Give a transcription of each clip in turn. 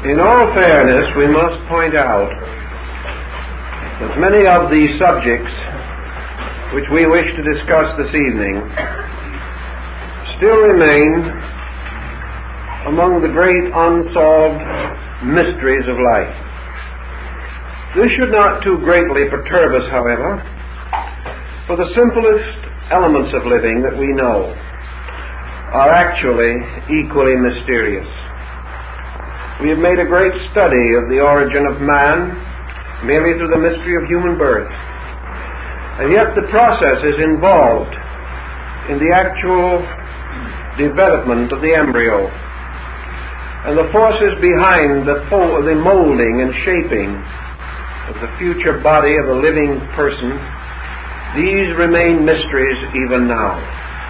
In all fairness, we must point out that many of the subjects which we wish to discuss this evening still remain among the great unsolved mysteries of life. This should not too greatly perturb us, however, for the simplest elements of living that we know are actually equally mysterious. We have made a great study of the origin of man merely through the mystery of human birth, and yet the processes involved in the actual development of the embryo and the forces behind the molding and shaping of the future body of a living person, these remain mysteries even now.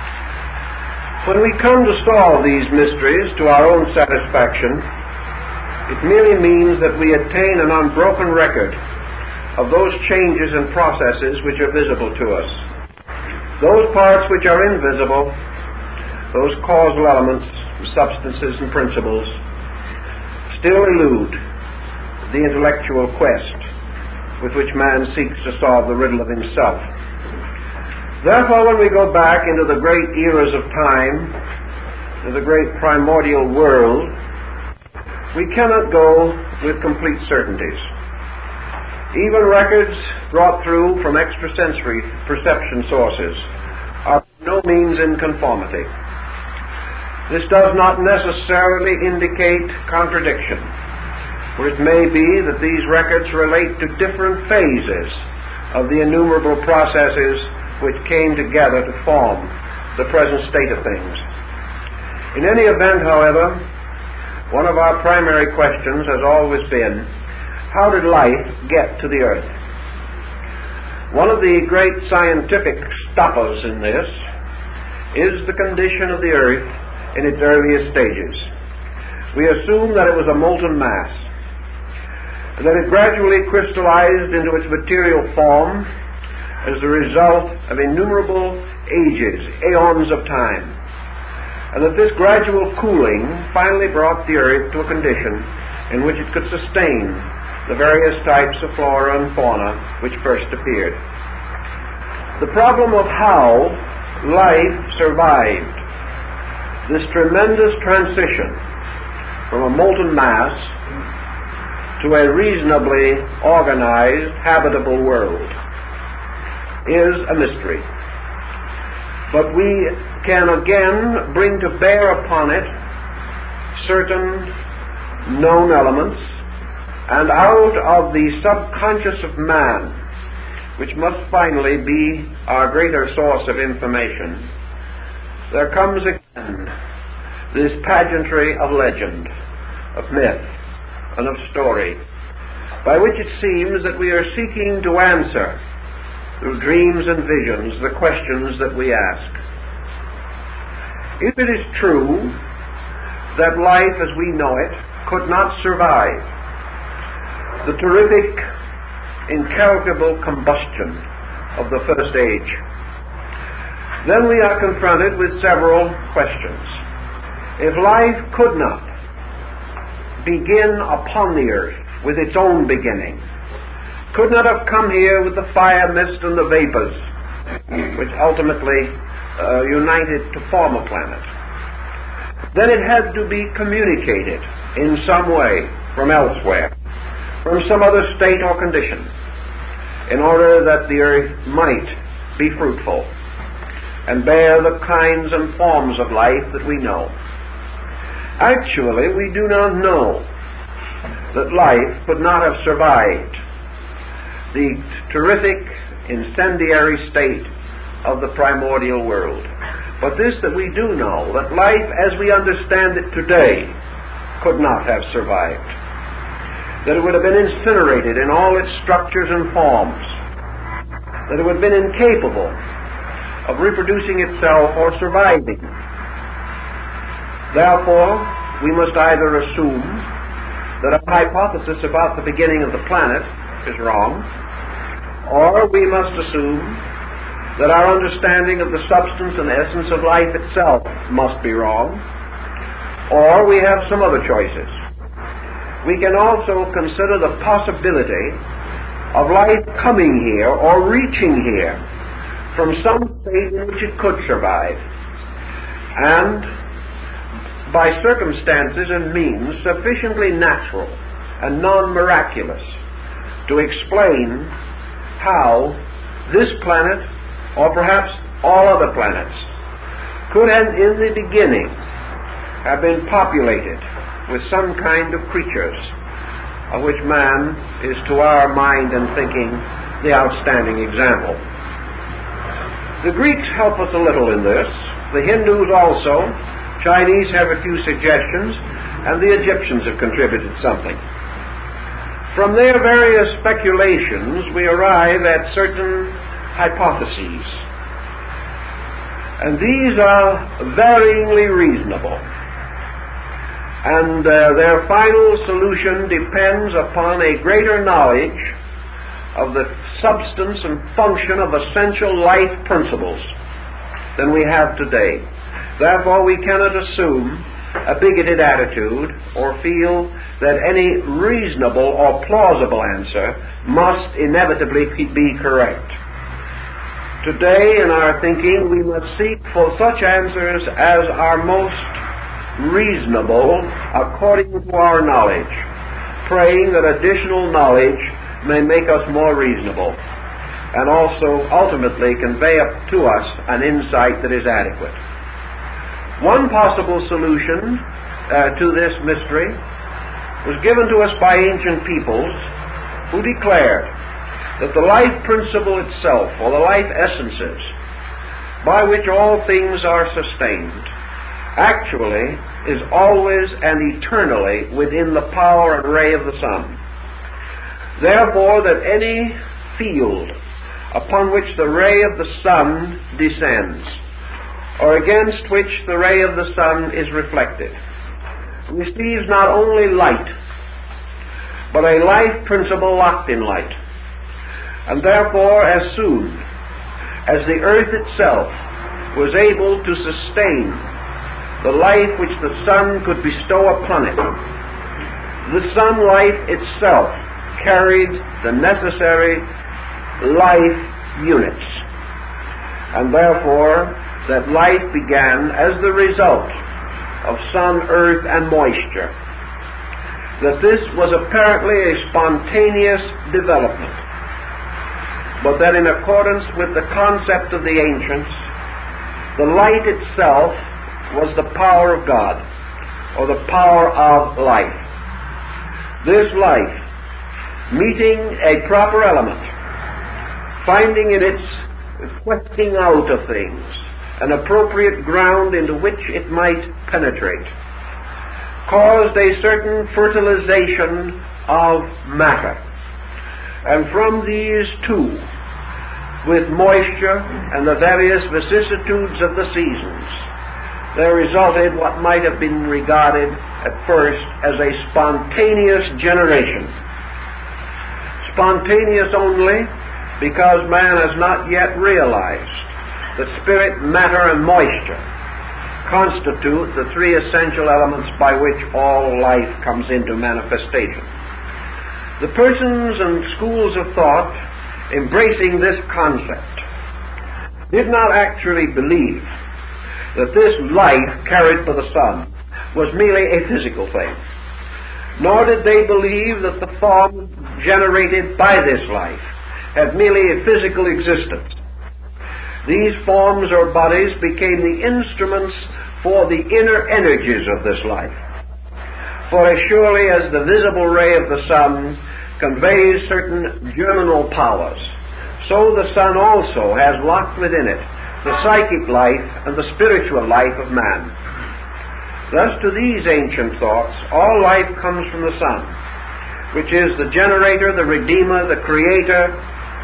When we come to solve these mysteries to our own satisfaction, it merely means that we attain an unbroken record of those changes and processes which are visible to us. Those parts which are invisible, those causal elements, substances and principles, still elude the intellectual quest with which man seeks to solve the riddle of himself. Therefore, when we go back into the great eras of time, to the great primordial world, we cannot go with complete certainties. Even records brought through from extrasensory perception sources are by no means in conformity. This does not necessarily indicate contradiction, for it may be that these records relate to different phases of the innumerable processes which came together to form the present state of things. In any event, however, one of our primary questions has always been, how did life get to the earth? One of the great scientific stoppers in this is the condition of the earth in its earliest stages. We assume that it was a molten mass, and that it gradually crystallized into its material form as the result of innumerable ages, aeons of time, and that this gradual cooling finally brought the earth to a condition in which it could sustain the various types of flora and fauna which first appeared. The problem of how life survived this tremendous transition from a molten mass to a reasonably organized, habitable world is a mystery. But we can again bring to bear upon it certain known elements, and out of the subconscious of man, which must finally be our greater source of information, there comes again this pageantry of legend, of myth, and of story, by which it seems that we are seeking to answer, through dreams and visions, the questions that we ask. If it is true that life as we know it could not survive the terrific, incalculable combustion of the first age, then we are confronted with several questions. If life could not begin upon the earth with its own beginning, could not have come here with the fire, mist, and the vapors which ultimately united to form a planet, then it had to be communicated in some way from elsewhere, from some other state or condition, in order that the earth might be fruitful and bear the kinds and forms of life that we know. Actually, we do not know that life could not have survived the terrific incendiary state of the primordial world. But this that we do know, that life as we understand it today could not have survived. That it would have been incinerated in all its structures and forms. That it would have been incapable of reproducing itself or surviving. Therefore, we must either assume that our hypothesis about the beginning of the planet is wrong, or we must assume that our understanding of the substance and essence of life itself must be wrong, or we have some other choices. we can also consider the possibility of life coming here or reaching here from some state in which it could survive, and by circumstances and means sufficiently natural and non-miraculous to explain how this planet, or perhaps all other planets, could have in the beginning have been populated with some kind of creatures, of which man is to our mind and thinking the outstanding example. The Greeks help us a little in this, the Hindus also, Chinese have a few suggestions, and the Egyptians have contributed something. From their various speculations, we arrive at certain hypotheses, and these are varyingly reasonable, and their final solution depends upon a greater knowledge of the substance and function of essential life principles than we have today. Therefore, we cannot assume a bigoted attitude or feel that any reasonable or plausible answer must inevitably be correct. Today, in our thinking, we must seek for such answers as are most reasonable according to our knowledge, praying that additional knowledge may make us more reasonable and also ultimately convey up to us an insight that is adequate. One possible solution to this mystery was given to us by ancient peoples who declared that the life principle itself, or the life essences, by which all things are sustained, actually is always and eternally within the power and ray of the sun. Therefore, that any field upon which the ray of the sun descends, or against which the ray of the sun is reflected, receives not only light, but a life principle locked in light. And therefore, as soon as the earth itself was able to sustain the life which the sun could bestow upon it, the sunlight itself carried the necessary life units. And therefore, that life began as the result of sun, earth, and moisture. That this was apparently a spontaneous development, but that in accordance with the concept of the ancients, the light itself was the power of God, or the power of life. This life, meeting a proper element, finding in its questing out of things an appropriate ground into which it might penetrate, caused a certain fertilization of matter. And from these two, with moisture and the various vicissitudes of the seasons, there resulted what might have been regarded at first as a spontaneous generation. Spontaneous only because man has not yet realized that spirit, matter, and moisture constitute the three essential elements by which all life comes into manifestation. The persons and schools of thought embracing this concept did not actually believe that this life carried by the sun was merely a physical thing, nor did they believe that the form generated by this life had merely a physical existence. These forms or bodies became the instruments for the inner energies of this life. For as surely as the visible ray of the sun conveys certain germinal powers, so the sun also has locked within it the psychic life and the spiritual life of man. Thus, to these ancient thoughts, all life comes from the sun, which is the generator, the redeemer, the creator,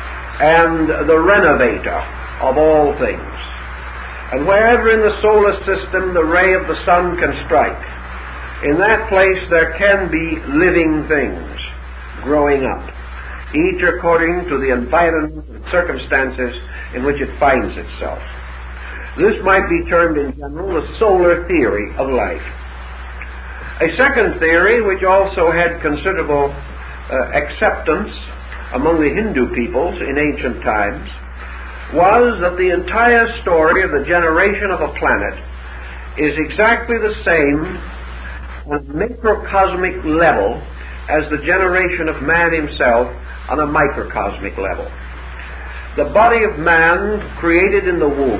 and the renovator of all things. And wherever in the solar system the ray of the sun can strike, in that place there can be living things growing up, each according to the environment and circumstances in which it finds itself. This might be termed in general the solar theory of life. A second theory, which also had considerable acceptance among the Hindu peoples in ancient times, was that the entire story of the generation of a planet is exactly the same on a macrocosmic level as the generation of man himself on a microcosmic level. The body of man created in the womb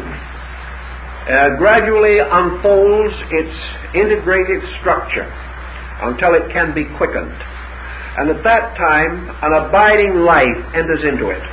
gradually unfolds its integrated structure until it can be quickened. And at that time, an abiding life enters into it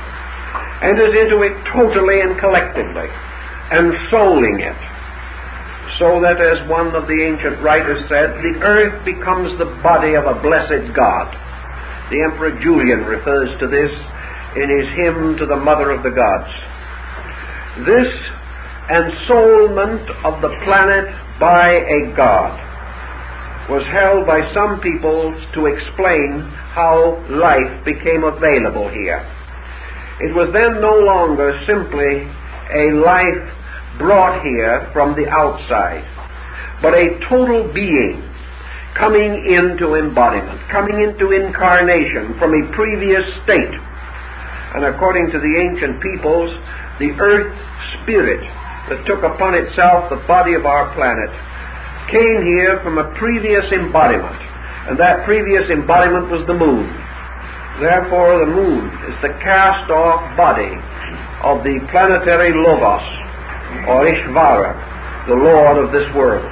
totally and collectively, ensouling it, so that, as one of the ancient writers said, the earth becomes the body of a blessed God. The Emperor Julian refers to this in his hymn to the Mother of the Gods. This ensoulement of the planet by a God was held by some people to explain how life became available here. It was then no longer simply a life brought here from the outside, but a total being coming into embodiment, coming into incarnation from a previous state. And according to the ancient peoples, the earth spirit that took upon itself the body of our planet came here from a previous embodiment, and that previous embodiment was the moon. Therefore, the moon is the cast-off body of the planetary Logos, or Ishvara, the Lord of this world.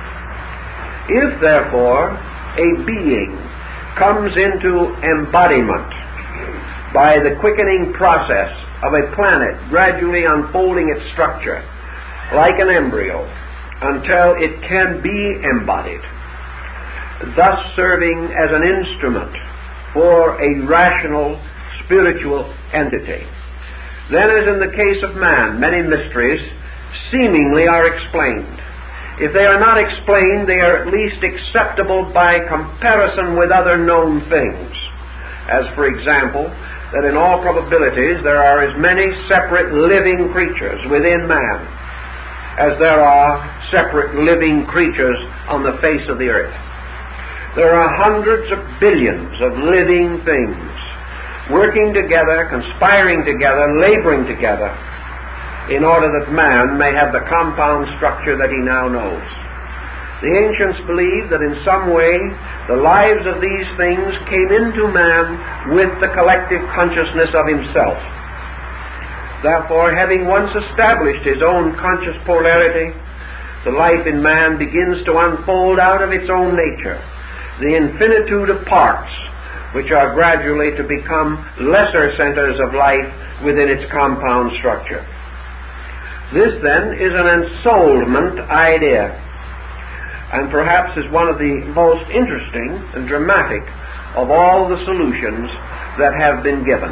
If, therefore, a being comes into embodiment by the quickening process of a planet gradually unfolding its structure, like an embryo, until it can be embodied, thus serving as an instrument for a rational spiritual entity, then, as in the case of man, many mysteries seemingly are explained. If they are not explained, they are at least acceptable by comparison with other known things. As, for example, that in all probabilities there are as many separate living creatures within man as there are separate living creatures on the face of the earth. There are hundreds of billions of living things working together, conspiring together, laboring together, in order that man may have the compound structure that he now knows. The ancients believed that in some way the lives of these things came into man with the collective consciousness of himself. Therefore, having once established his own conscious polarity, the life in man begins to unfold out of its own nature, the infinitude of parts, which are gradually to become lesser centers of life within its compound structure. This, then, is an ensoulement idea, and perhaps is one of the most interesting and dramatic of all the solutions that have been given.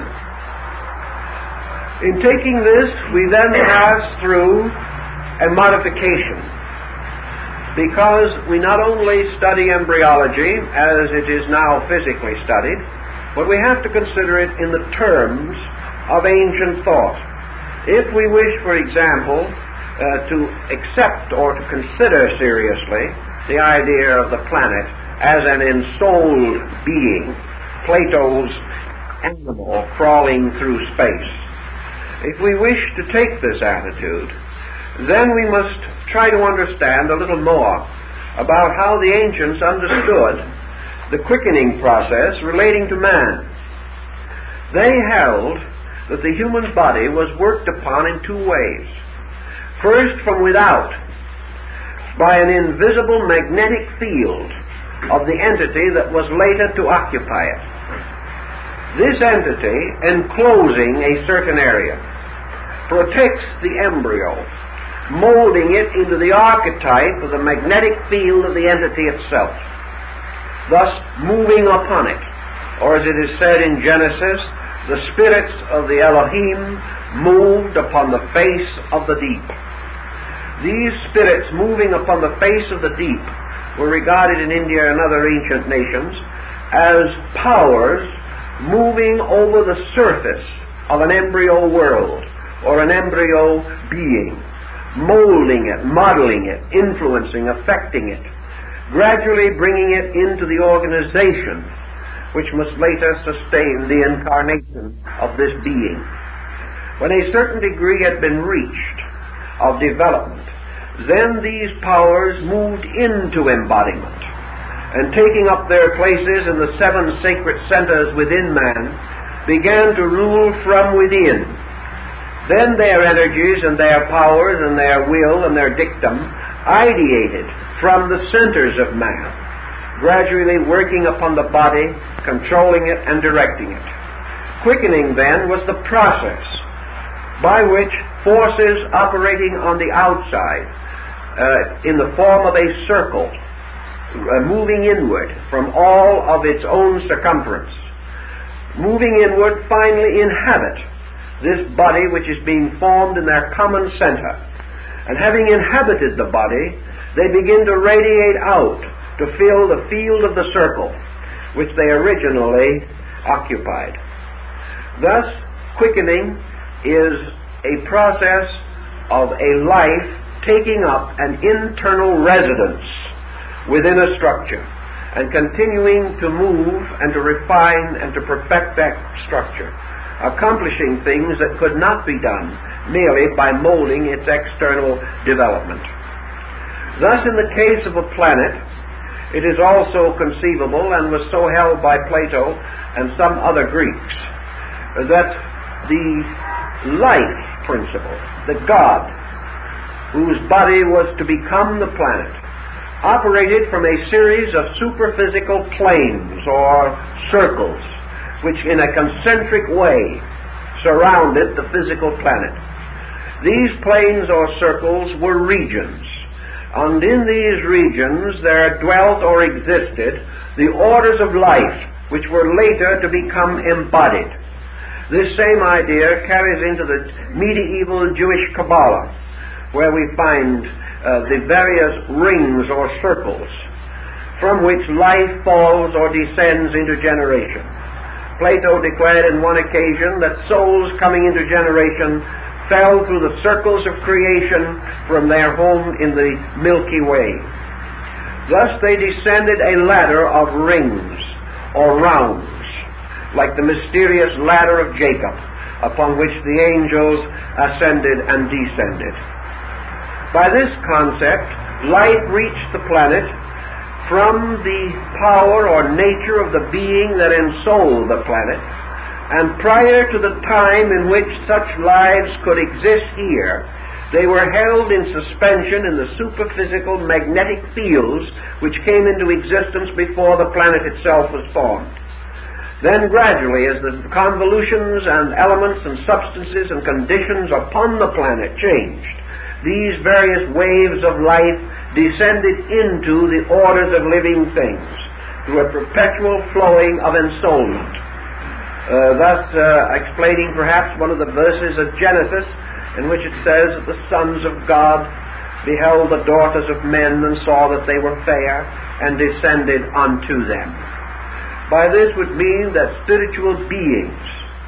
In taking this, we then pass through a modification, because we not only study embryology as it is now physically studied, but we have to consider it in the terms of ancient thought. If we wish, for example, to accept or to consider seriously the idea of the planet as an ensouled being, Plato's animal crawling through space, if we wish to take this attitude, then we must try to understand a little more about how the ancients understood the quickening process relating to man. They held that the human body was worked upon in two ways. First, from without, by an invisible magnetic field of the entity that was later to occupy it. This entity, enclosing a certain area, protects the embryo, molding it into the archetype of the magnetic field of the entity itself, thus moving upon it. Or as it is said in Genesis, the spirits of the Elohim moved upon the face of the deep. These spirits moving upon the face of the deep were regarded in India and other ancient nations as powers moving over the surface of an embryo world or an embryo being, molding it, modeling it, influencing, affecting it. gradually bringing it into the organization which must later sustain the incarnation of this being. When a certain degree had been reached of development, then these powers moved into embodiment, and taking up their places in the 7 sacred centers within man, began to rule from within. Then their energies and their powers and their will and their dictum ideated from the centers of man, gradually working upon the body, controlling it and directing it. Quickening, then, was the process by which forces operating on the outside, in the form of a circle, moving inward from all of its own circumference, moving inward, finally inhabit this body which is being formed in their common center. And having inhabited the body, they begin to radiate out to fill the field of the circle which they originally occupied. Thus, quickening is a process of a life taking up an internal residence within a structure and continuing to move and to refine and to perfect that structure, accomplishing things that could not be done merely by molding its external development. Thus, in the case of a planet, it is also conceivable, and was so held by Plato and some other Greeks, that the life principle, the God, whose body was to become the planet, operated from a series of superphysical planes or circles, which in a concentric way surrounded the physical planet. These planes or circles were regions, and in these regions there dwelt or existed the orders of life, which were later to become embodied. This same idea carries into the medieval Jewish Kabbalah, where we find the various rings or circles from which life falls or descends into generation. Plato declared in one occasion that souls coming into generation fell through the circles of creation from their home in the Milky Way. Thus they descended a ladder of rings or rounds, like the mysterious ladder of Jacob, upon which the angels ascended and descended. By this concept, light reached the planet from the power or nature of the being that ensouled the planet, and prior to the time in which such lives could exist here, they were held in suspension in the superphysical magnetic fields which came into existence before the planet itself was formed. Then gradually, as the convolutions and elements and substances and conditions upon the planet changed, these various waves of life descended into the orders of living things through a perpetual flowing of ensoulment. Thus explaining perhaps one of the verses of Genesis in which it says that the sons of God beheld the daughters of men and saw that they were fair and descended unto them. By this would mean that spiritual beings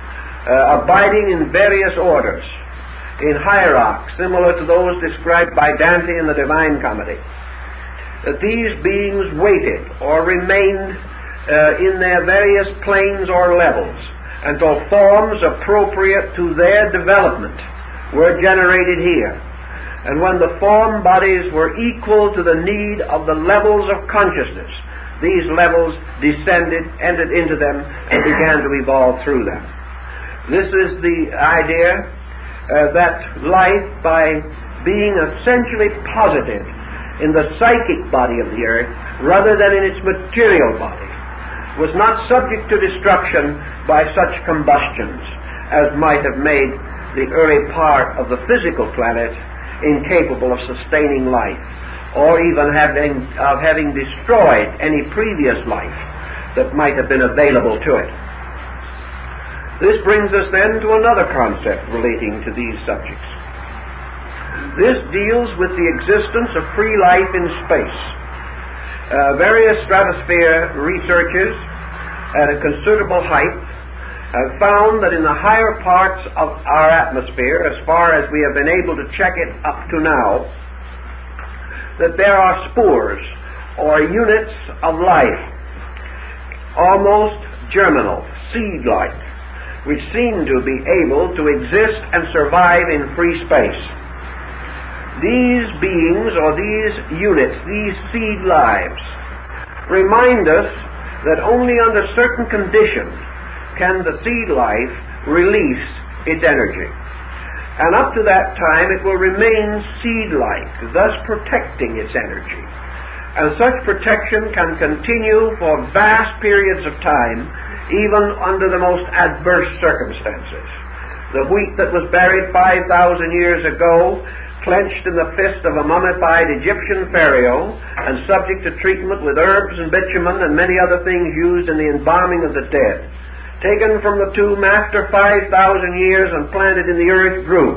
abiding in various orders, in hierarchs similar to those described by Dante in the Divine Comedy, that these beings waited or remained in their various planes or levels until forms appropriate to their development were generated here. And when the form bodies were equal to the need of the levels of consciousness, these levels descended, entered into them, and began to evolve through them. This is the idea that life, by being essentially positive in the psychic body of the earth rather than in its material body, was not subject to destruction by such combustions as might have made the early part of the physical planet incapable of sustaining life, or even having destroyed any previous life that might have been available to it. This brings us then to another concept relating to these subjects. This deals with the existence of free life in space. Various stratosphere researchers at a considerable height have found that in the higher parts of our atmosphere, as far as we have been able to check it up to now, that there are spores or units of life, almost germinal, seed-like, which seem to be able to exist and survive in free space. These beings, or these units, these seed lives, remind us that only under certain conditions can the seed life release its energy. And up to that time it will remain seed-like, thus protecting its energy. And such protection can continue for vast periods of time, even under the most adverse circumstances. The wheat that was buried 5,000 years ago, clenched in the fist of a mummified Egyptian pharaoh, and subject to treatment with herbs and bitumen and many other things used in the embalming of the dead, taken from the tomb after 5,000 years and planted in the earth, grew,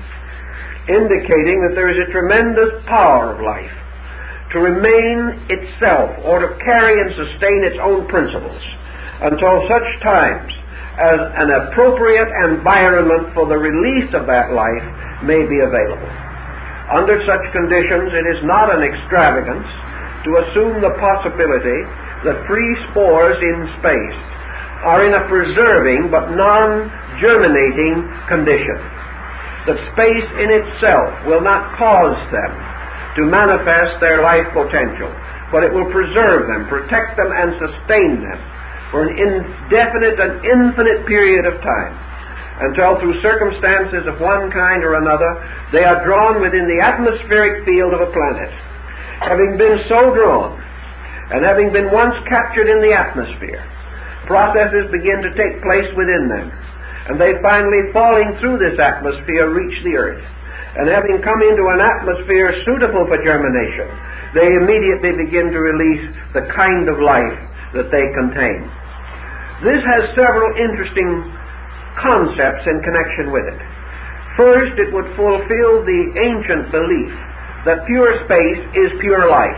indicating that there is a tremendous power of life to remain itself, or to carry and sustain its own principles, until such times as an appropriate environment for the release of that life may be available. Under such conditions, it is not an extravagance to assume the possibility that free spores in space are in a preserving but non-germinating condition, that space in itself will not cause them to manifest their life potential, but it will preserve them, protect them, and sustain them for an indefinite and infinite period of time, until through circumstances of one kind or another they are drawn within the atmospheric field of a planet. Having been so drawn, and having been once captured in the atmosphere, processes begin to take place within them, and they finally, falling through this atmosphere, reach the earth. And having come into an atmosphere suitable for germination, they immediately begin to release the kind of life that they contain. This has several interesting concepts in connection with it. First, it would fulfill the ancient belief that pure space is pure life.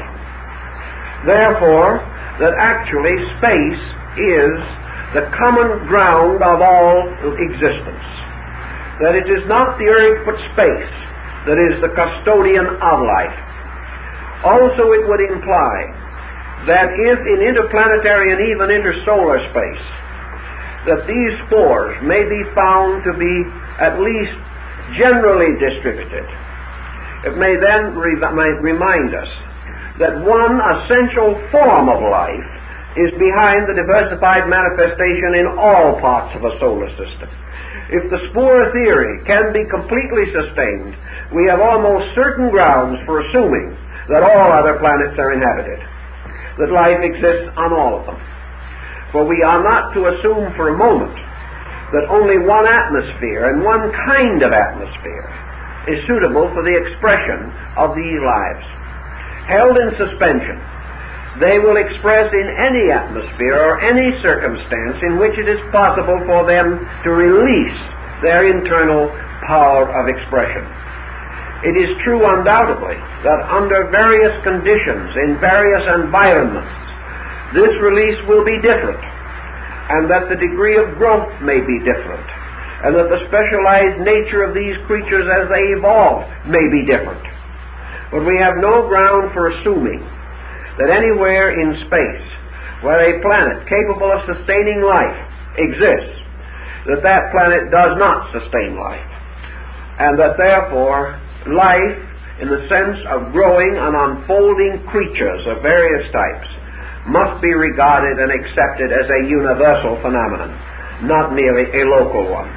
Therefore, that actually space is the common ground of all existence. That it is not the earth but space that is the custodian of life. Also, it would imply that if in interplanetary and even intersolar space, that these spores may be found to be at least generally distributed, it may then remind us that one essential form of life is behind the diversified manifestation in all parts of a solar system. If the spore theory can be completely sustained, we have almost certain grounds for assuming that all other planets are inhabited, that life exists on all of them. For we are not to assume for a moment that only one atmosphere and one kind of atmosphere is suitable for the expression of these lives. Held in suspension, they will express in any atmosphere or any circumstance in which it is possible for them to release their internal power of expression. It is true undoubtedly that under various conditions, in various environments, this release will be different, and that the degree of growth may be different, and that the specialized nature of these creatures as they evolve may be different. But we have no ground for assuming that anywhere in space where a planet capable of sustaining life exists, that planet does not sustain life, and that therefore life, in the sense of growing and unfolding creatures of various types, must be regarded and accepted as a universal phenomenon, not merely a local one.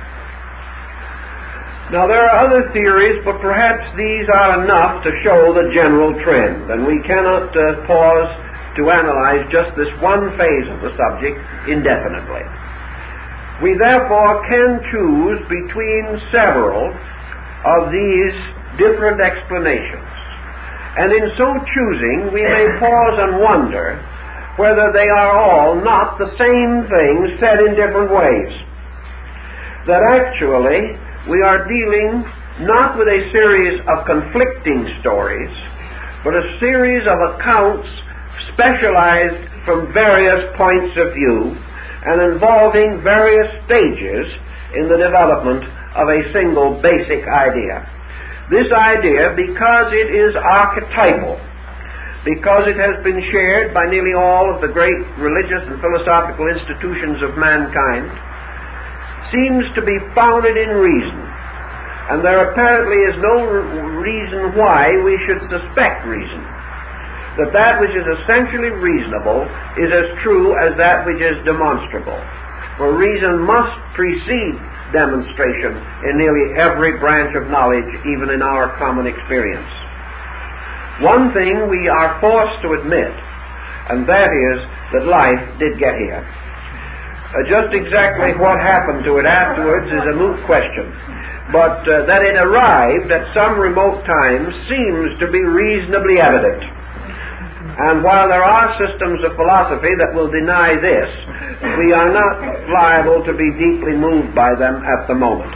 Now, there are other theories, but perhaps these are enough to show the general trend, and we cannot pause to analyze just this one phase of the subject indefinitely. We therefore can choose between several of these different explanations, and in so choosing we may pause and wonder whether they are all not the same thing said in different ways. That actually we are dealing not with a series of conflicting stories, but a series of accounts specialized from various points of view and involving various stages in the development of a single basic idea. This idea, because it is archetypal, because it has been shared by nearly all of the great religious and philosophical institutions of mankind, seems to be founded in reason, and there apparently is no reason why we should suspect reason, that which is essentially reasonable is as true as that which is demonstrable, for reason must precede demonstration in nearly every branch of knowledge, even in our common experience. One thing we are forced to admit, and that is that life did get here. Just exactly what happened to it afterwards is a moot question, but that it arrived at some remote time seems to be reasonably evident. And while there are systems of philosophy that will deny this, we are not liable to be deeply moved by them at the moment.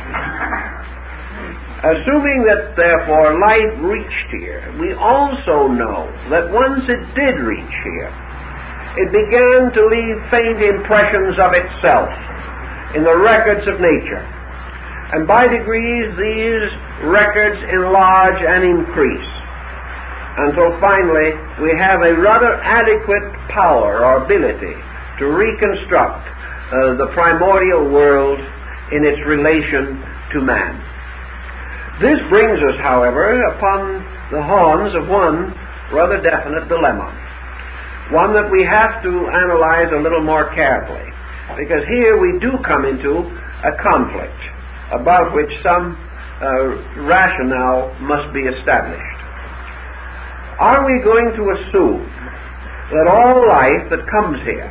Assuming that, therefore, light reached here, we also know that once it did reach here, it began to leave faint impressions of itself in the records of nature. And by degrees, these records enlarge and increase, until finally we have a rather adequate power or ability to reconstruct the primordial world in its relation to man. This brings us, however, upon the horns of one rather definite dilemma, one that we have to analyze a little more carefully, because here we do come into a conflict about which some rationale must be established. Are we going to assume that all life that comes here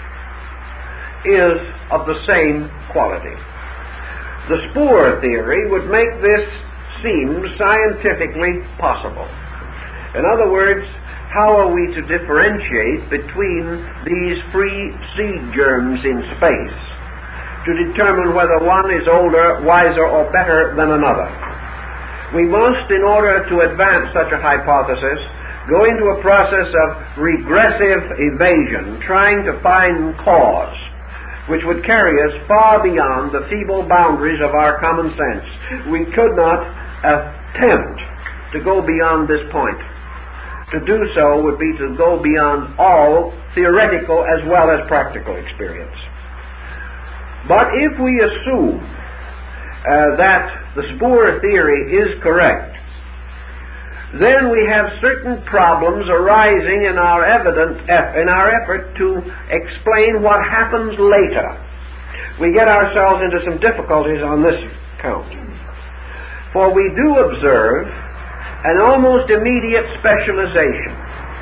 is of the same quality? The Spore theory would make this seem scientifically possible. In other words, how are we to differentiate between these free seed germs in space to determine whether one is older, wiser, or better than another? We must, in order to advance such a hypothesis, go into a process of regressive evasion, trying to find cause, which would carry us far beyond the feeble boundaries of our common sense. We could not attempt to go beyond this point. To do so would be to go beyond all theoretical as well as practical experience. But if we assume that the Spore theory is correct, then we have certain problems arising in our effort to explain what happens later. We get ourselves into some difficulties on this count. For we do observe an almost immediate specialization.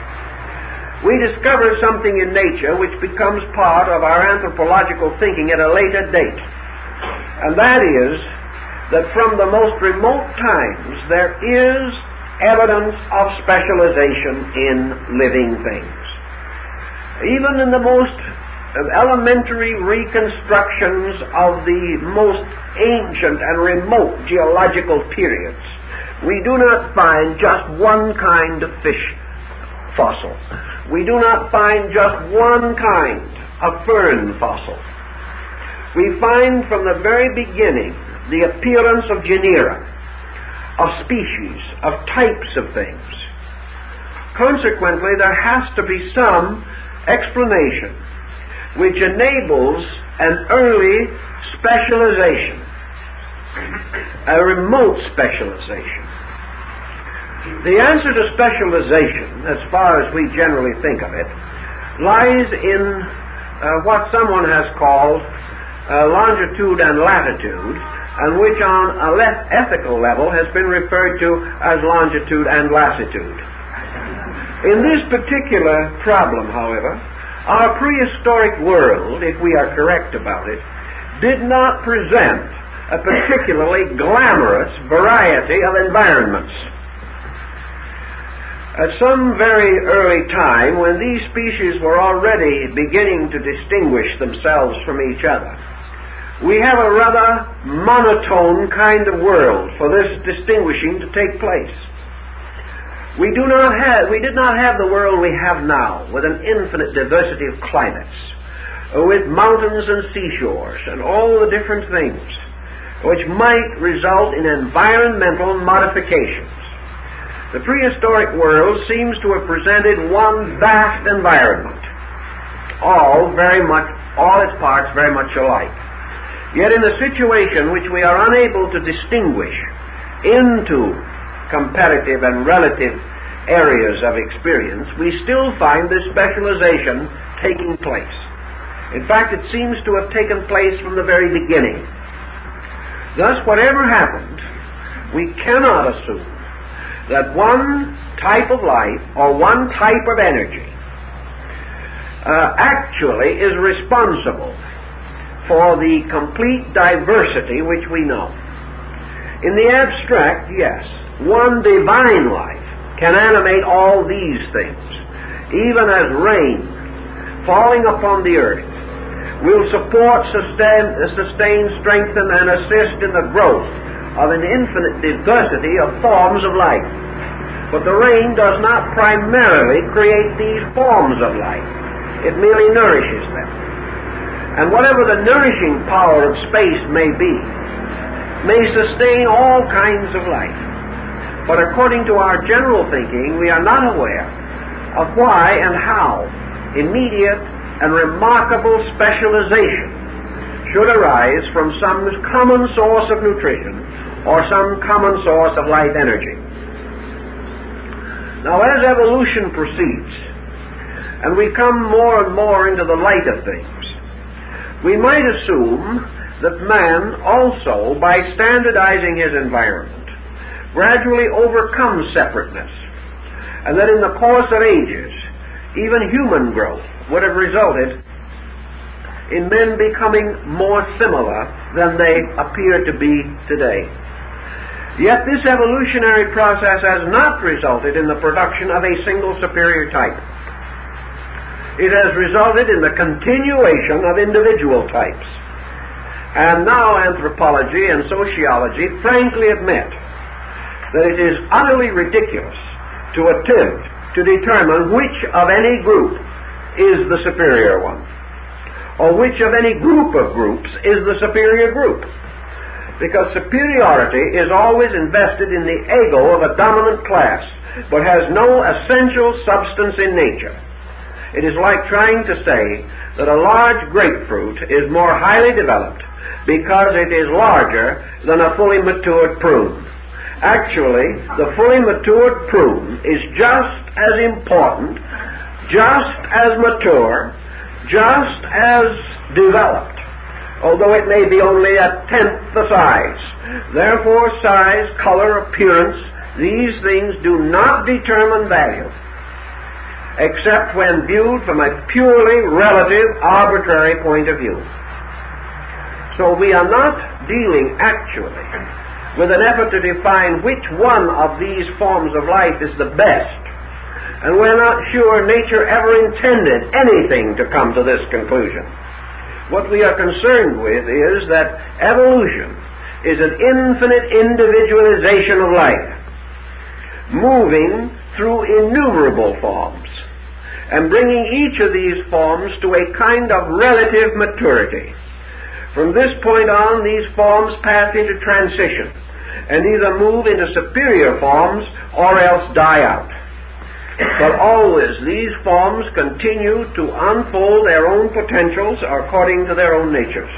We discover something in nature which becomes part of our anthropological thinking at a later date. And that is that from the most remote times there is evidence of specialization in living things. Even in the most elementary reconstructions of the most ancient and remote geological periods, we do not find just one kind of fish fossil. We do not find just one kind of fern fossil. We find from the very beginning the appearance of genera, of species, of types of things. Consequently, there has to be some explanation which enables an early specialization, a remote specialization. The answer to specialization, as far as we generally think of it, lies in what someone has called longitude and latitude, and which on a less ethical level has been referred to as longitude and lassitude. In this particular problem, however, our prehistoric world, if we are correct about it, did not present a particularly glamorous variety of environments. At some very early time, when these species were already beginning to distinguish themselves from each other, we have a rather monotone kind of world for this distinguishing to take place. We did not have the world we have now, with an infinite diversity of climates, with mountains and seashores, and all the different things which might result in environmental modifications. The prehistoric world seems to have presented one vast environment, all its parts very much alike. Yet in a situation which we are unable to distinguish into comparative and relative areas of experience, we still find this specialization taking place. In fact, it seems to have taken place from the very beginning. Thus, whatever happened, we cannot assume that one type of life or one type of energy actually is responsible for the complete diversity which we know. In the abstract, yes, one divine life can animate all these things, even as rain falling upon the earth will support, sustain, strengthen, and assist in the growth of an infinite diversity of forms of life. But the rain does not primarily create these forms of life. It merely nourishes them. And whatever the nourishing power of space may be, may sustain all kinds of life. But according to our general thinking, we are not aware of why and how immediate and remarkable specialization should arise from some common source of nutrition or some common source of life energy. Now, as evolution proceeds, and we come more and more into the light of things, we might assume that man also, by standardizing his environment, gradually overcomes separateness, and that in the course of ages, even human growth would have resulted in men becoming more similar than they appear to be today. Yet this evolutionary process has not resulted in the production of a single superior type. It has resulted in the continuation of individual types. And now anthropology and sociology frankly admit that it is utterly ridiculous to attempt to determine which of any group is the superior one, or which of any group of groups is the superior group, because superiority is always invested in the ego of a dominant class, but has no essential substance in nature. It is like trying to say that a large grapefruit is more highly developed because it is larger than a fully matured prune. Actually, the fully matured prune is just as important, just as mature, just as developed, although it may be only a tenth the size. Therefore, size, color, appearance, these things do not determine value, except when viewed from a purely relative, arbitrary point of view. So we are not dealing actually with an effort to define which one of these forms of life is the best, and we're not sure nature ever intended anything to come to this conclusion. What we are concerned with is that evolution is an infinite individualization of life, moving through innumerable forms, and bringing each of these forms to a kind of relative maturity. From this point on, these forms pass into transition, and either move into superior forms or else die out. But always these forms continue to unfold their own potentials according to their own natures.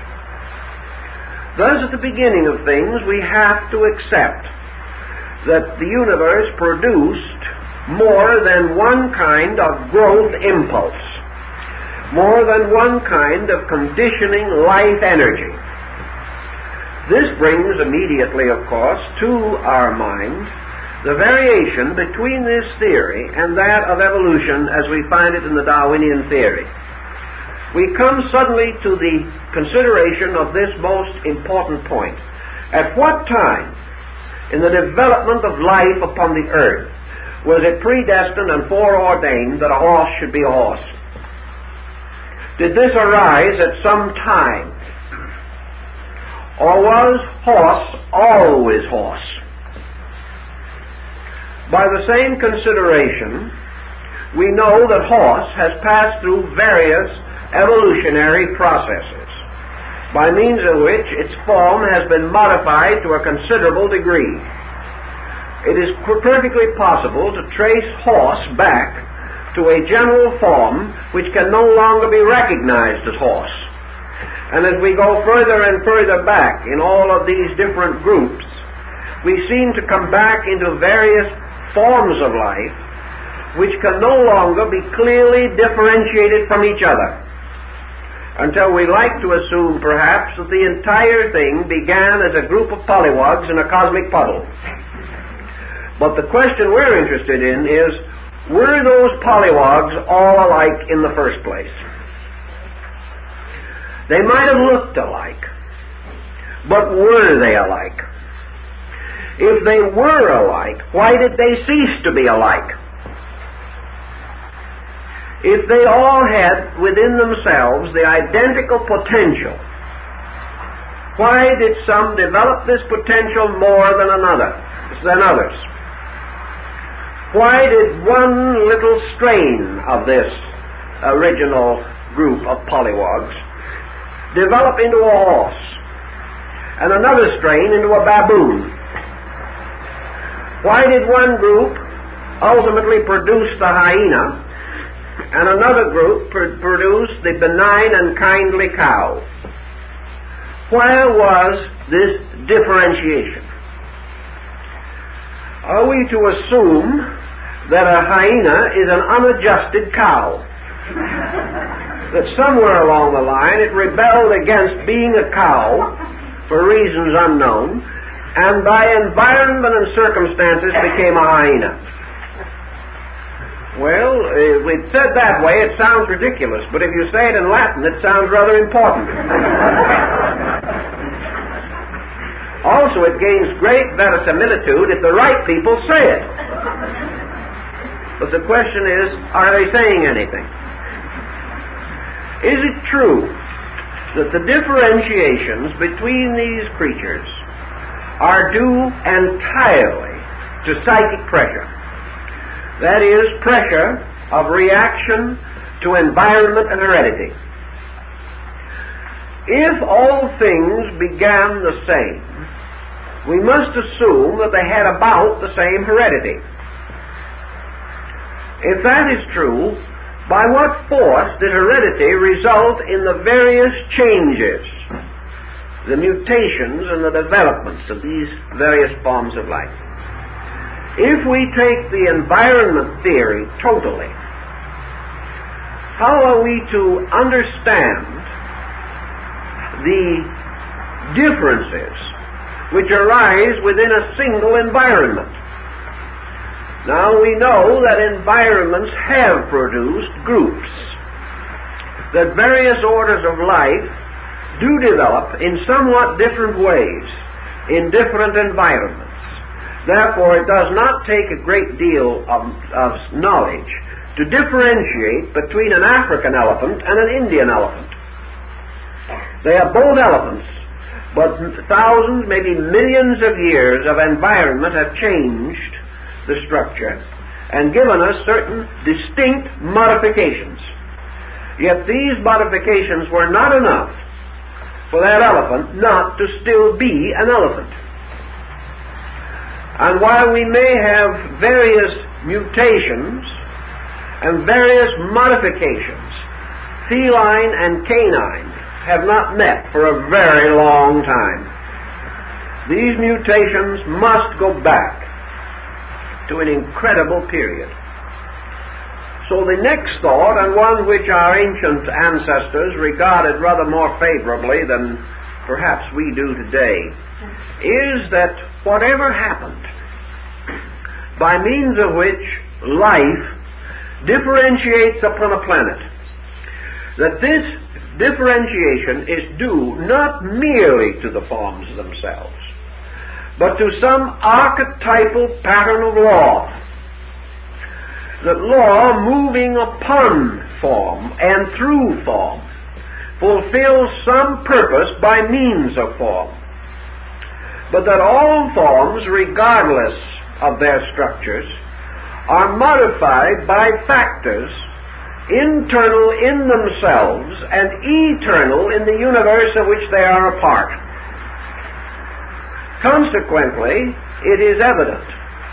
Thus, at the beginning of things, we have to accept that the universe produced more than one kind of growth impulse, more than one kind of conditioning life energy. This brings immediately, of course, to our mind the variation between this theory and that of evolution as we find it in the Darwinian theory. We come suddenly to the consideration of this most important point. At what time in the development of life upon the earth was it predestined and foreordained that a horse should be a horse? Did this arise at some time? Or was horse always horse? By the same consideration, we know that horse has passed through various evolutionary processes, by means of which its form has been modified to a considerable degree. it is perfectly possible to trace horse back to a general form which can no longer be recognized as horse. And as we go further and further back in all of these different groups, we seem to come back into various forms of life which can no longer be clearly differentiated from each other, until we like to assume perhaps that the entire thing began as a group of pollywogs in a cosmic puddle. But the question we're interested in is, were those pollywogs all alike in the first place? They might have looked alike, but were they alike? If they were alike, why did they cease to be alike? If they all had within themselves the identical potential, why did some develop this potential more than others? Why did one little strain of this original group of pollywogs develop into a horse, and another strain into a baboon? Why did one group ultimately produce the hyena, and another group produce the benign and kindly cow? Where was this differentiation? Are we to assume that a hyena is an unadjusted cow? That somewhere along the line it rebelled against being a cow for reasons unknown, and by environment and circumstances became a hyena? Well, if it's said that way, it sounds ridiculous, but if you say it in Latin, it sounds rather important. Also, it gains great verisimilitude if the right people say it. But the question is, are they saying anything? Is it true that the differentiations between these creatures are due entirely to psychic pressure? That is, pressure of reaction to environment and heredity. If all things began the same, we must assume that they had about the same heredity. If that is true, by what force did heredity result in the various changes, the mutations and the developments of these various forms of life? If we take the environment theory totally, how are we to understand the differences which arise within a single environment? Now, we know that environments have produced groups, that various orders of life do develop in somewhat different ways in different environments. Therefore, it does not take a great deal of knowledge to differentiate between an African elephant and an Indian elephant. They are both elephants, but thousands, maybe millions of years of environment have changed the structure and given us certain distinct modifications. Yet these modifications were not enough for that elephant not to still be an elephant. And while we may have various mutations and various modifications, feline and canine have not met for a very long time. These mutations must go back to an incredible period. So the next thought, and one which our ancient ancestors regarded rather more favorably than perhaps we do today, is that whatever happened, by means of which life differentiates upon a planet, that this differentiation is due not merely to the forms themselves, but to some archetypal pattern of law. That law, moving upon form and through form, fulfills some purpose by means of form. But that all forms, regardless of their structures, are modified by factors internal in themselves and eternal in the universe of which they are a part. Consequently, it is evident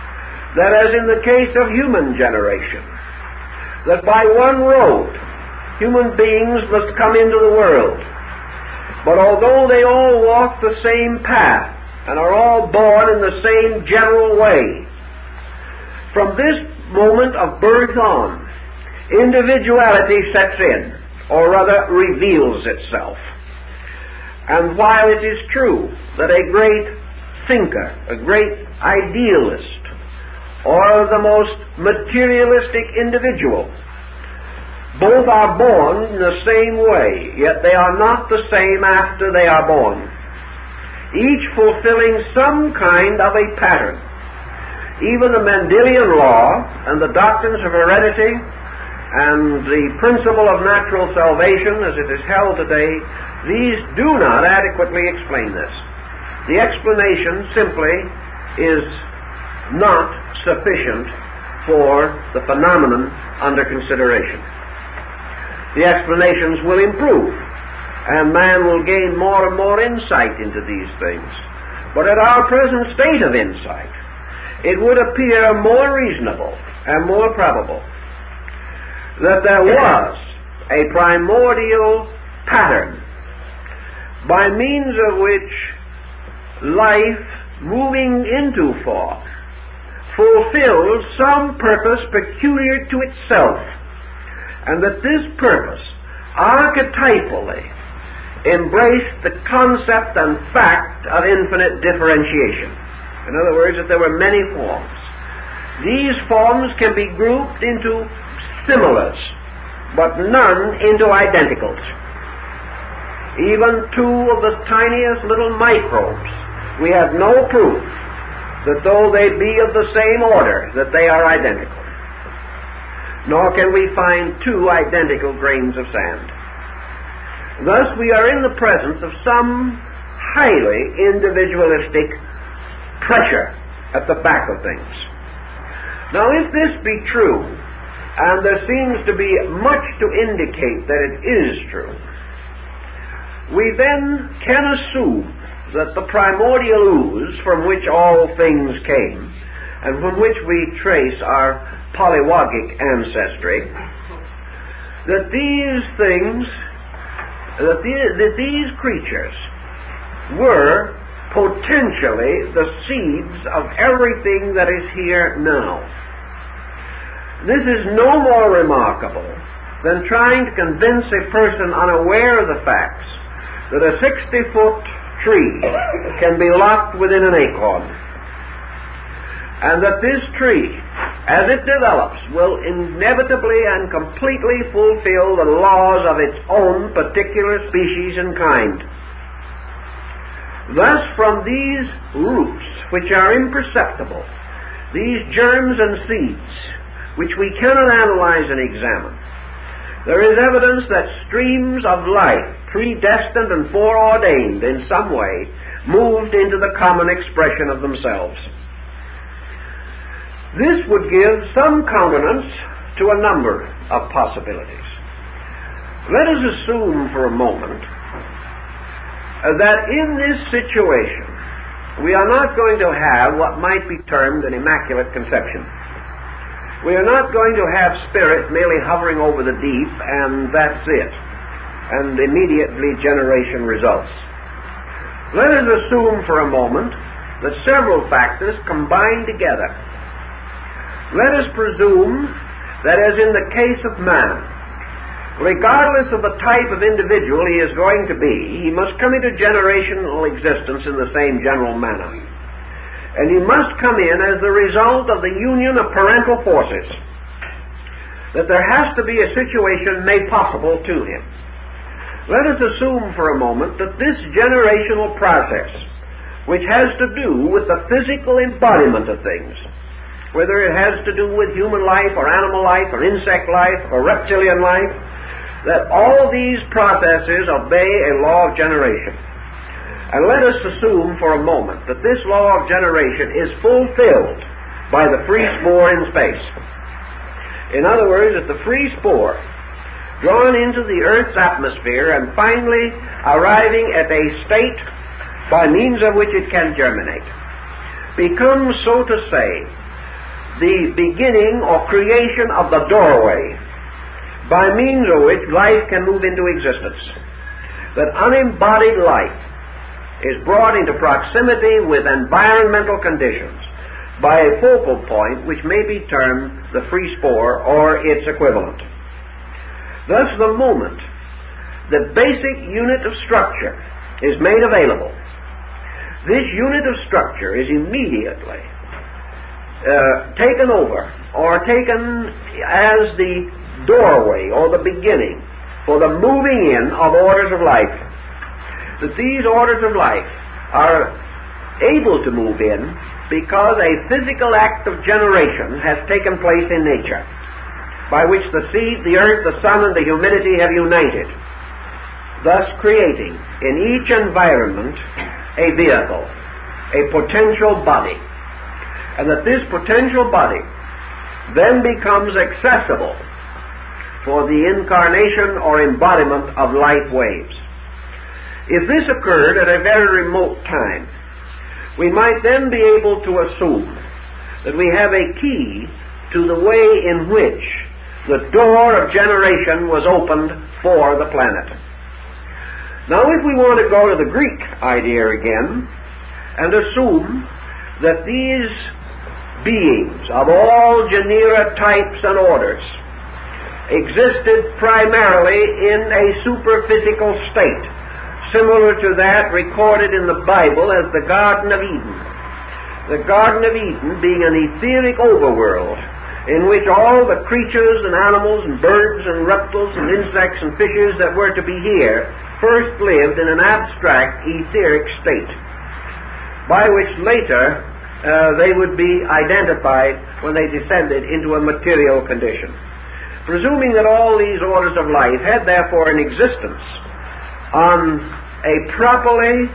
that as in the case of human generation, that by one road human beings must come into the world, but although they all walk the same path and are all born in the same general way, from this moment of birth on, individuality sets in, or rather reveals itself. And while it is true that a great thinker, a great idealist, or the most materialistic individual, both are born in the same way, yet they are not the same after they are born, each fulfilling some kind of a pattern. Even the Mendelian law and the doctrines of heredity and the principle of natural salvation as it is held today, these do not adequately explain this. The explanation simply is not sufficient for the phenomenon under consideration. The explanations will improve, and man will gain more and more insight into these things. But at our present state of insight, it would appear more reasonable and more probable that there was a primordial pattern by means of which life, moving into form, fulfills some purpose peculiar to itself, and that this purpose archetypally embraced the concept and fact of infinite differentiation. In other words, that there were many forms. These forms can be grouped into similars, but none into identicals. Even two of the tiniest little microbes, we have no proof that though they be of the same order, that they are identical. Nor can we find two identical grains of sand. Thus we are in the presence of some highly individualistic pressure at the back of things. Now if this be true, and there seems to be much to indicate that it is true, we then can assume that the primordial ooze from which all things came, and from which we trace our polywogic ancestry, that these creatures were potentially the seeds of everything that is here now. This is no more remarkable than trying to convince a person unaware of the facts that a 60-foot tree can be locked within an acorn, and that this tree, as it develops, will inevitably and completely fulfill the laws of its own particular species and kind. Thus, from these roots, which are imperceptible, these germs and seeds, which we cannot analyze and examine, there is evidence that streams of life, predestined and foreordained in some way, moved into the common expression of themselves. This would give some countenance to a number of possibilities. Let us assume for a moment that in this situation we are not going to have what might be termed an immaculate conception. We are not going to have spirit merely hovering over the deep and that's it, and immediately generation results. Let us assume for a moment that several factors combine together. Let us presume that as in the case of man, regardless of the type of individual he is going to be, he must come into generational existence in the same general manner. And he must come in as the result of the union of parental forces, that there has to be a situation made possible to him. Let us assume for a moment that this generational process, which has to do with the physical embodiment of things, whether it has to do with human life or animal life or insect life or reptilian life, that all these processes obey a law of generation. And let us assume for a moment that this law of generation is fulfilled by the free spore in space. In other words, that the free spore, drawn into the Earth's atmosphere and finally arriving at a state by means of which it can germinate, becomes, so to say, the beginning or creation of the doorway by means of which life can move into existence. That unembodied life is brought into proximity with environmental conditions by a focal point which may be termed the free spore or its equivalent. Thus, the moment the basic unit of structure is made available, this unit of structure is immediately taken over or taken as the doorway or the beginning for the moving in of orders of life. That these orders of life are able to move in because a physical act of generation has taken place in nature, by which the seed, the earth, the sun, and the humidity have united, thus creating in each environment a vehicle, a potential body, and that this potential body then becomes accessible for the incarnation or embodiment of light waves. If this occurred at a very remote time, we might then be able to assume that we have a key to the way in which the door of generation was opened for the planet. Now, if we want to go to the Greek idea again and assume that these beings of all genera, types, and orders existed primarily in a superphysical state, similar to that recorded in the Bible as the Garden of Eden. The Garden of Eden being an etheric overworld in which all the creatures and animals and birds and reptiles and insects and fishes that were to be here first lived in an abstract etheric state, by which later they would be identified when they descended into a material condition. Presuming that all these orders of life had therefore an existence on a properly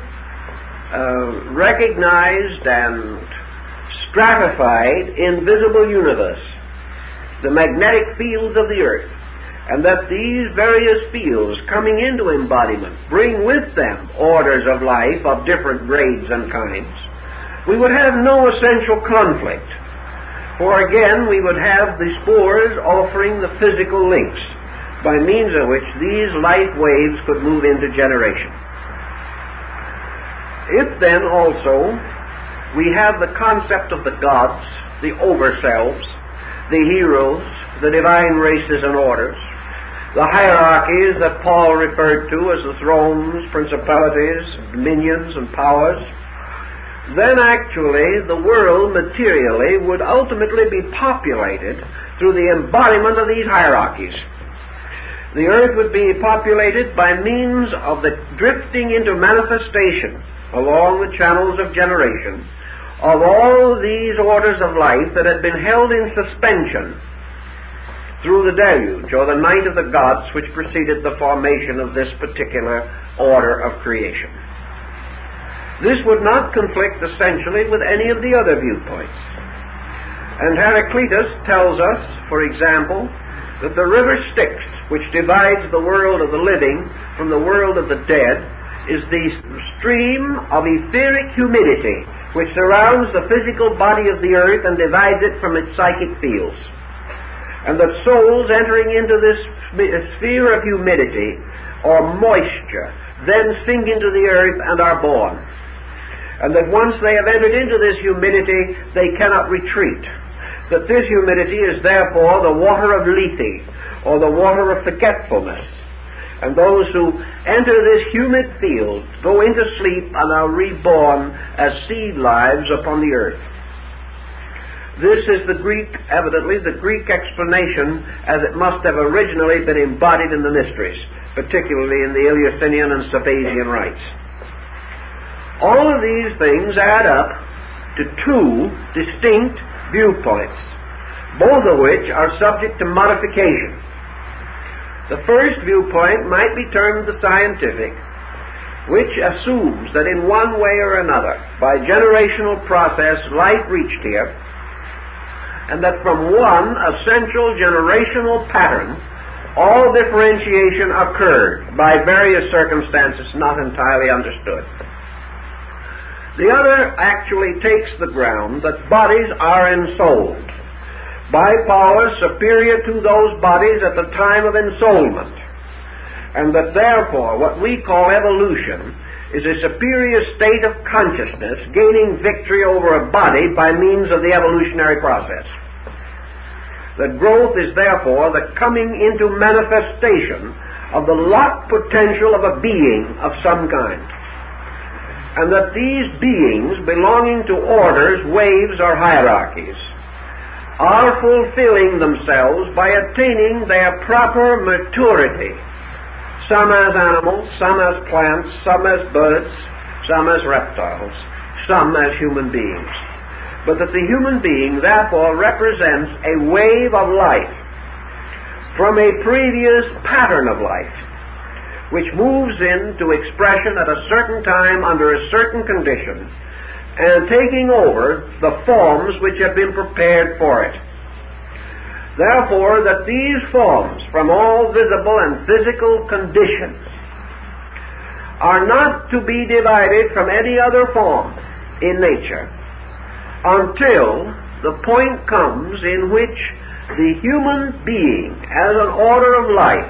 recognized and stratified invisible universe, the magnetic fields of the earth, and that these various fields coming into embodiment bring with them orders of life of different grades and kinds, we would have no essential conflict, for again we would have the spores offering the physical links by means of which these light waves could move into generation. If then also we have the concept of the gods, the overselves, the heroes, the divine races and orders, the hierarchies that Paul referred to as the thrones, principalities, dominions, and powers, then actually the world materially would ultimately be populated through the embodiment of these hierarchies. The earth would be populated by means of the drifting into manifestation along the channels of generation of all these orders of life that had been held in suspension through the deluge or the night of the gods which preceded the formation of this particular order of creation. This would not conflict essentially with any of the other viewpoints. And Heraclitus tells us, for example, that the river Styx, which divides the world of the living from the world of the dead, is the stream of etheric humidity which surrounds the physical body of the earth and divides it from its psychic fields. And that souls entering into this sphere of humidity or moisture then sink into the earth and are born. And that once they have entered into this humidity, they cannot retreat. That this humidity is therefore the water of Lethe, or the water of forgetfulness. And those who enter this humid field go into sleep and are reborn as seed lives upon the earth. This is the Greek, evidently the Greek explanation as it must have originally been embodied in the mysteries, particularly in the Eleusinian and Sabbasian rites. All of these things add up to two distinct viewpoints, both of which are subject to modification. The first viewpoint might be termed the scientific, which assumes that in one way or another, by generational process, life reached here, and that from one essential generational pattern, all differentiation occurred by various circumstances not entirely understood. The other actually takes the ground that bodies are ensouled, by powers superior to those bodies at the time of ensoulment, and that therefore what we call evolution is a superior state of consciousness gaining victory over a body by means of the evolutionary process. That growth is therefore the coming into manifestation of the locked potential of a being of some kind, and that these beings belonging to orders, waves, or hierarchies are fulfilling themselves by attaining their proper maturity, some as animals, some as plants, some as birds, some as reptiles, some as human beings. But that the human being therefore represents a wave of life from a previous pattern of life, which moves into expression at a certain time under a certain condition, and taking over the forms which have been prepared for it. Therefore, that these forms, from all visible and physical conditions, are not to be divided from any other form in nature until the point comes in which the human being, as an order of life,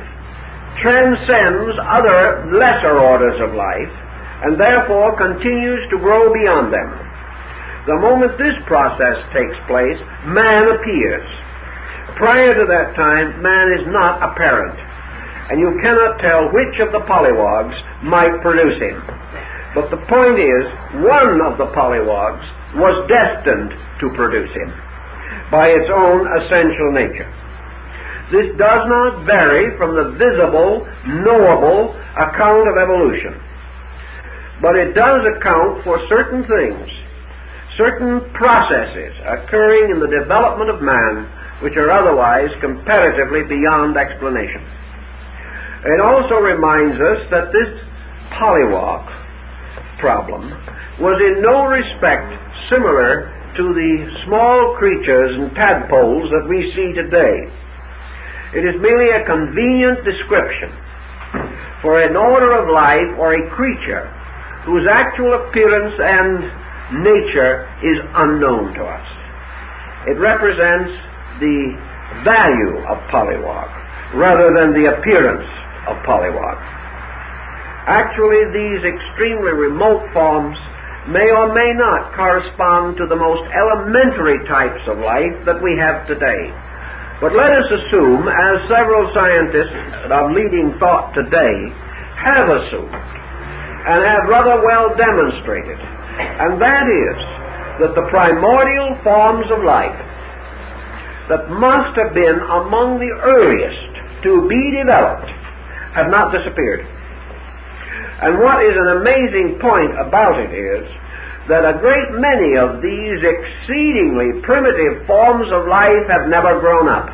transcends other lesser orders of life, and therefore continues to grow beyond them. The moment this process takes place, man appears. Prior to that time, man is not apparent, and you cannot tell which of the polywogs might produce him. But the point is, one of the polywogs was destined to produce him by its own essential nature. This does not vary from the visible, knowable account of evolution, but it does account for certain things, certain processes occurring in the development of man which are otherwise comparatively beyond explanation. It also reminds us that this polywog problem was in no respect similar to the small creatures and tadpoles that we see today. It is merely a convenient description for an order of life or a creature whose actual appearance and nature is unknown to us. It represents the value of polywog rather than the appearance of polywog. Actually, these extremely remote forms may or may not correspond to the most elementary types of life that we have today. But let us assume, as several scientists of leading thought today have assumed, and have rather well demonstrated, and that is that the primordial forms of life that must have been among the earliest to be developed have not disappeared. And what is an amazing point about it is that a great many of these exceedingly primitive forms of life have never grown up.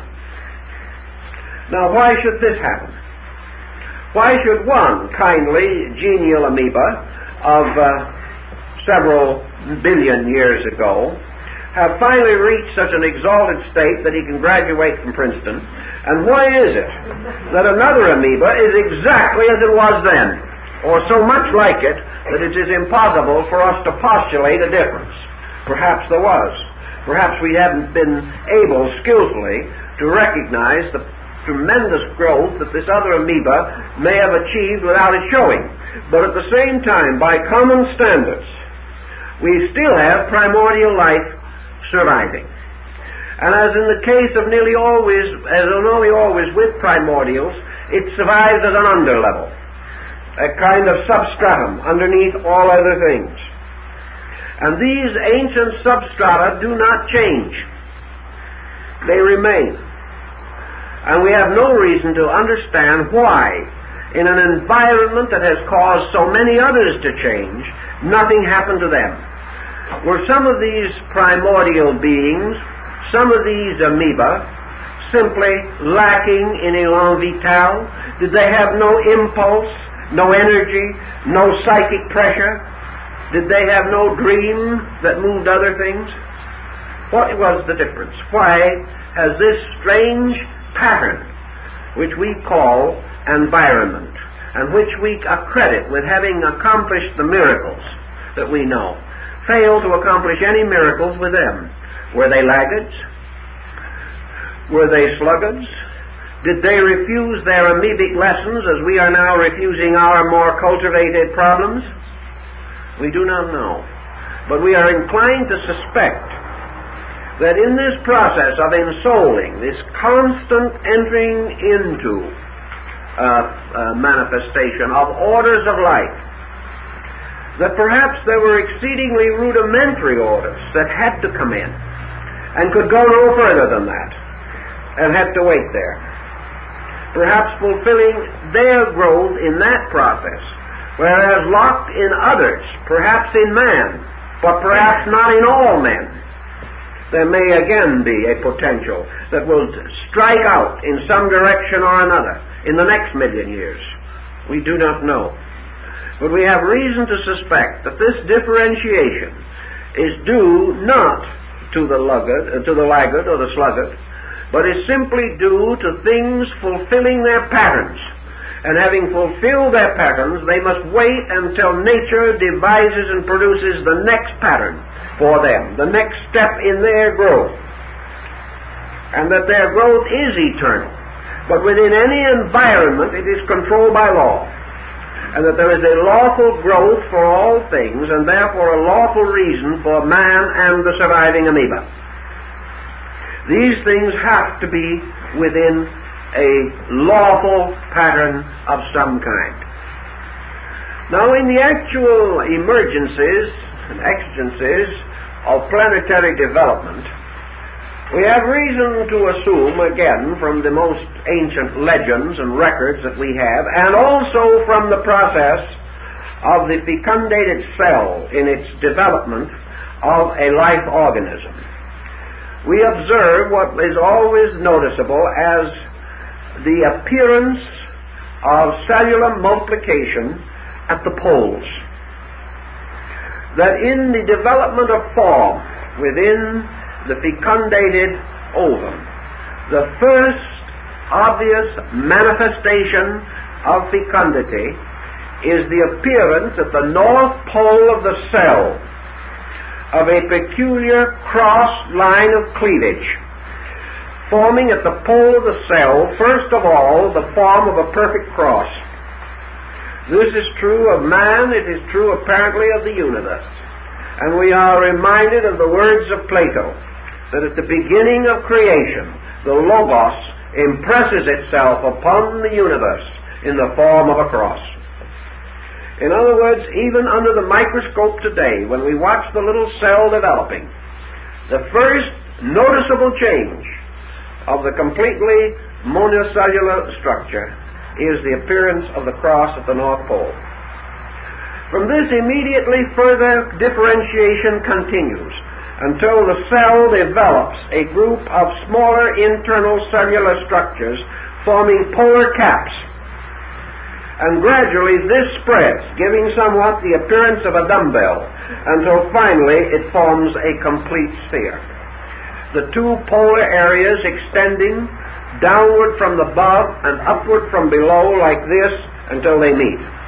Now, why should this happen? Why should one kindly, genial amoeba of several billion years ago have finally reached such an exalted state that he can graduate from Princeton? And why is it that another amoeba is exactly as it was then, or so much like it that it is impossible for us to postulate a difference? Perhaps there was. Perhaps we haven't been able skillfully to recognize the tremendous growth that this other amoeba may have achieved without it showing. But at the same time, by common standards, we still have primordial life surviving. And as in the case of nearly always with primordials, it survives at an underlevel, a kind of substratum underneath all other things. And these ancient substrata do not change. They remain. And we have no reason to understand why, in an environment that has caused so many others to change, nothing happened to them. Were some of these primordial beings, some of these amoeba, simply lacking in élan vital? Did they have no impulse, no energy, no psychic pressure? Did they have no dream that moved other things? What was the difference? Why has this strange pattern, which we call environment, and which we accredit with having accomplished the miracles that we know, failed to accomplish any miracles with them? Were they laggards? Were they sluggards? Did they refuse their amoebic lessons as we are now refusing our more cultivated problems? We do not know. But we are inclined to suspect that in this process of ensouling, this constant entering into manifestation of orders of life, that perhaps there were exceedingly rudimentary orders that had to come in and could go no further than that and had to wait there, perhaps fulfilling their growth in that process, whereas locked in others, perhaps in man, but perhaps not in all men, there may again be a potential that will strike out in some direction or another in the next million years. We do not know. But we have reason to suspect that this differentiation is due not to the laggard or the sluggard, but is simply due to things fulfilling their patterns. And having fulfilled their patterns, they must wait until nature devises and produces the next pattern for them, the next step in their growth. And that their growth is eternal. But within any environment, it is controlled by law. And that there is a lawful growth for all things, and therefore a lawful reason for man and the surviving amoeba. These things have to be within a lawful pattern of some kind. Now, in the actual emergencies and exigencies of planetary development, we have reason to assume, again, from the most ancient legends and records that we have, and also from the process of the fecundated cell in its development of a life organism, we observe what is always noticeable as the appearance of cellular multiplication at the poles. That in the development of form within the fecundated ovum, the first obvious manifestation of fecundity is the appearance at the north pole of the cell of a peculiar cross line of cleavage, forming at the pole of the cell, first of all, the form of a perfect cross. This is true of man, it is true apparently of the universe. And we are reminded of the words of Plato, that at the beginning of creation, the Logos impresses itself upon the universe in the form of a cross. In other words, even under the microscope today, when we watch the little cell developing, the first noticeable change of the completely monocellular structure is the appearance of the cross at the North Pole. From this, immediately further differentiation continues until the cell develops a group of smaller internal cellular structures forming polar caps. And gradually this spreads, giving somewhat the appearance of a dumbbell, until finally it forms a complete sphere. The two polar areas extending downward from above and upward from below like this until they meet.